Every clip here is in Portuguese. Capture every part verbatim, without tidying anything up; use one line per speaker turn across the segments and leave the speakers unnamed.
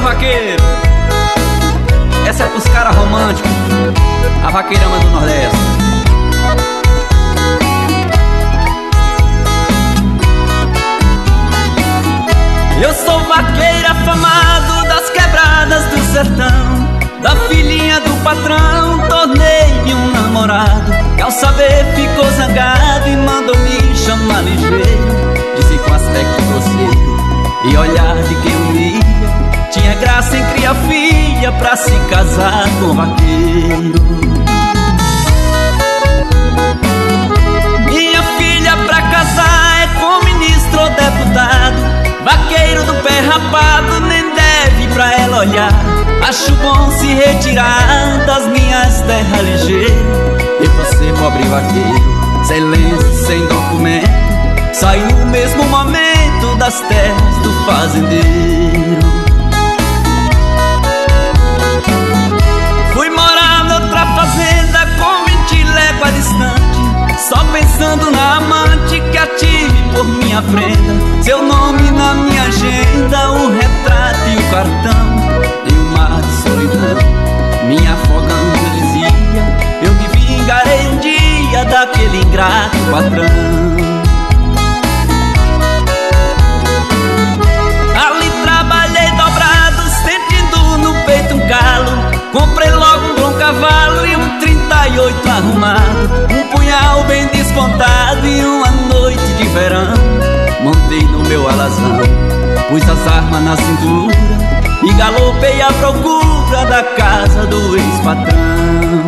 vaqueiro. Essa é pros caras românticos, a vaqueirama do Nordeste. Eu sou vaqueiro afamado das quebradas do sertão, da filhinha do patrão tornei-me um namorado, que ao saber ficou zangado e mandou me chamar ligeiro. Disse com aspecto grosseiro e olhar de quem humilha, tinha graça em criar filha pra se casar com vaqueiro. Minha filha pra casar é com ministro ou deputado, vaqueiro do pé rapado nem deve pra ela olhar. Acho bom se retirar das minhas terras ligeiro. E você, pobre vaqueiro, sem lenço, sem documento, sai no mesmo momento das terras do fazendeiro. Fui morar noutra fazenda com vinte léguas distante, só pensando na amante que a tive por minha prenda. Seu nome na minha agenda, o retrato e o cartão, e um mar de solidão me afogando dizia: eu me vingarei um dia daquele ingrato patrão. Ali trabalhei dobrado, sentindo no peito um calo. Comprei logo um bom cavalo e um trinta e oito arrumado, um punhal bem despontado e uma noite de verão. Montei no meu alazão, pus as armas na cintura e galopei à procura da casa do ex-patrão.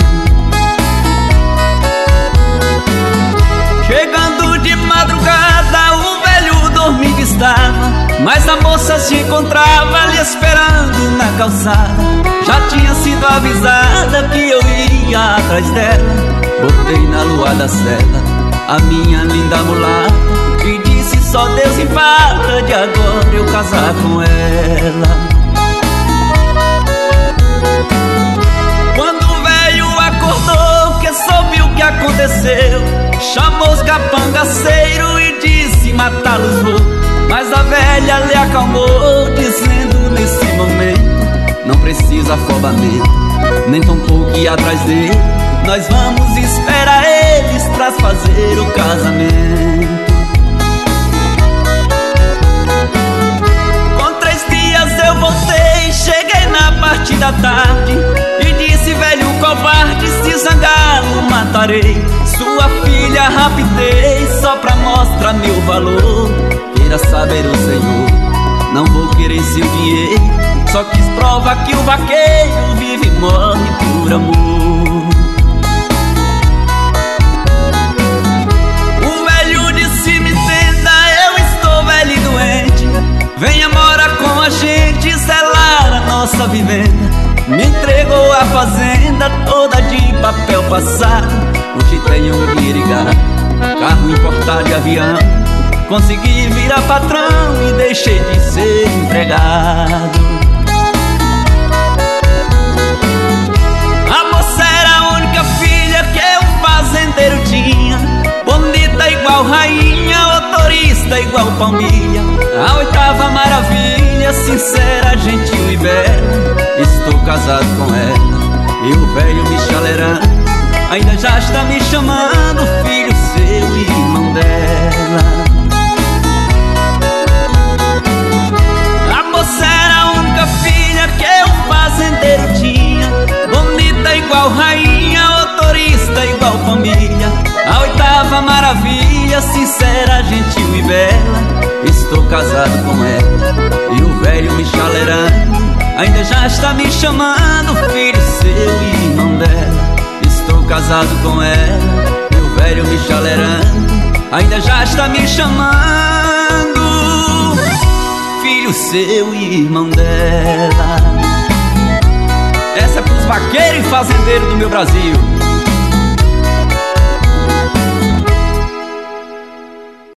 Chegando de madrugada, o velho dormindo estava, mas a moça se encontrava ali esperando na calçada. Já tinha sido avisada que eu ia atrás dela. Botei na lua da cela a minha linda mulata e disse: só Deus empata de agora eu casar com ela. Quando o velho acordou, que soube o que aconteceu, chamou os capangaceiros e disse: matá-los vou. Mas a velha lhe acalmou, dizendo nesse momento: não precisa afobamento, nem tampouco ir atrás dele, nós vamos esperar eles pra fazer o casamento. Com três dias eu voltei, cheguei na parte da tarde e disse: velho covarde, se zangá-lo matarei. Sua filha raptei só pra mostrar meu valor. Queira saber o Senhor, não vou querer seu dinheiro, só quis prova que o vaqueiro vive e morre por amor. O velho disse: me entenda, eu estou velho e doente, venha morar com a gente, zelar a nossa vivenda. Me entregou a fazenda toda de papel passado, hoje tenho um dinheiro e gato, carro importado de avião. Consegui virar patrão e deixei de ser empregado. A moça era a única filha que o fazendeiro tinha, bonita igual rainha, motorista igual palmilha. A oitava maravilha, sincera, gentil e bela. Estou casado com ela e o velho me chalerando ainda já está me chamando filho seu e irmão dela. A moça era a única filha que o fazendeiro tinha, bonita igual rainha, motorista igual família. A oitava maravilha, sincera, gentil e bela. Estou casado com ela e o velho me chalerando ainda já está me chamando filho seu e irmão dela. Estou casado com ela e o velho me chalerando ainda já está me chamando filho seu e irmão dela. Essa é pros vaqueiros e fazendeiros do meu Brasil.